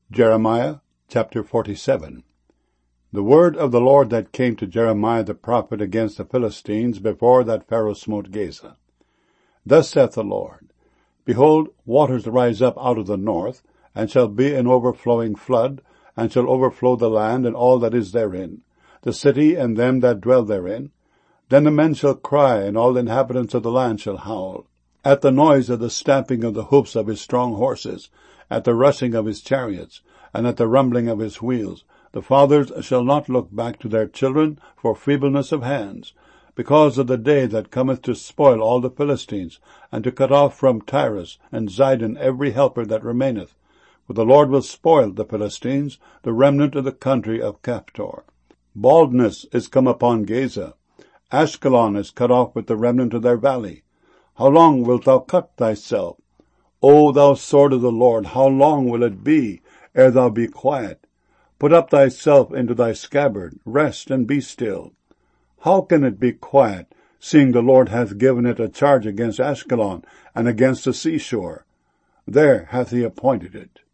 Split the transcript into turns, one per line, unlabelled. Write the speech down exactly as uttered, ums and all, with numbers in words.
Jeremiah chapter forty-seven. The word of the Lord that came to Jeremiah the prophet against the Philistines before that Pharaoh smote Gaza. Thus saith the Lord, Behold, waters rise up out of the north, and shall be an overflowing flood, and shall overflow the land and all that is therein, the city and them that dwell therein. Then the men shall cry, and all the inhabitants of the land shall howl, at the noise of the stamping of the hoofs of his strong horses, at the rushing of his chariots, and at the rumbling of his wheels. The fathers shall not look back to their children for feebleness of hands, because of the day that cometh to spoil all the Philistines, and to cut off from Tyrus and Zidon every helper that remaineth. For the Lord will spoil the Philistines, the remnant of the country of Caphtor. Baldness is come upon Gaza. Ashkelon is cut off with the remnant of their valley. How long wilt thou cut thyself? O thou sword of the Lord, how long will it be ere thou be quiet? Put up thyself into thy scabbard, rest and be still. How can it be quiet, seeing the Lord hath given it a charge against Ashkelon and against the seashore? There hath he appointed it.